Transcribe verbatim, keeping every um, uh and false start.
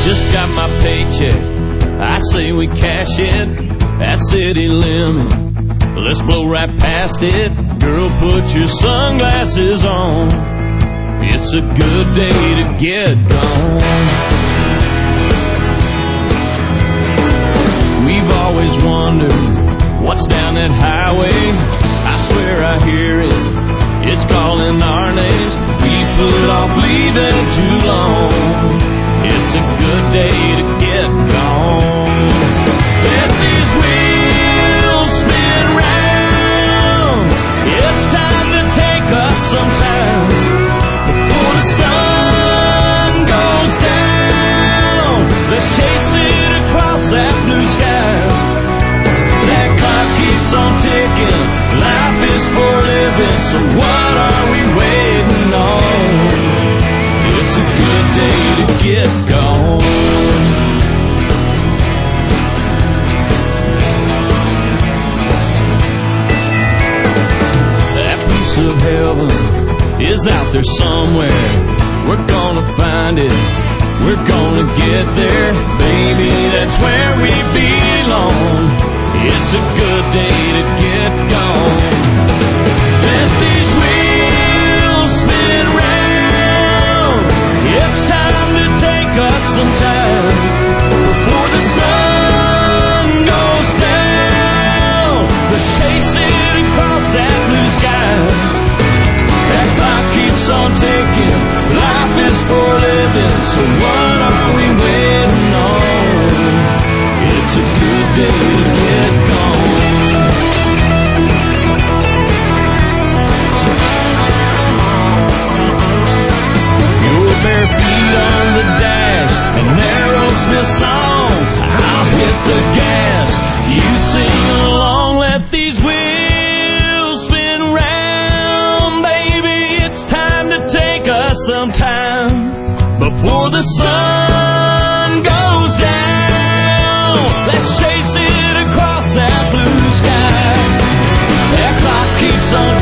Just got my paycheck, I say we cash it. That city limit, let's blow right past it. Girl, put your sunglasses on, it's a good day to get gone. We've always wondered what's down that highway. I swear I hear it, it's calling our names. We put off leaving too long, it's a good day to get gone. Let these wheels spin round, it's time to take us some time before the sun goes down. Let's chase it across that blue sky. That clock keeps on ticking, life is for living, so what are we waiting on? It's a good day to get gone. That piece of heaven is out there somewhere. We're gonna find it, we're gonna get there. Baby, that's where we belong. It's a good day to get gone. Let these wheels spin round, it's time to take us some time before the sun goes down. Let's chase it across that blue sky. That clock keeps on ticking, life is for living, so what are we waiting on? It's a good day to get gone. Your bare feet on the dash, an Aerosmith song, I'll hit the gas, you sing along. Let these wheels spin round, baby, it's time to take us some time before the sun goes down. Let's chase it across that blue sky. That clock keeps on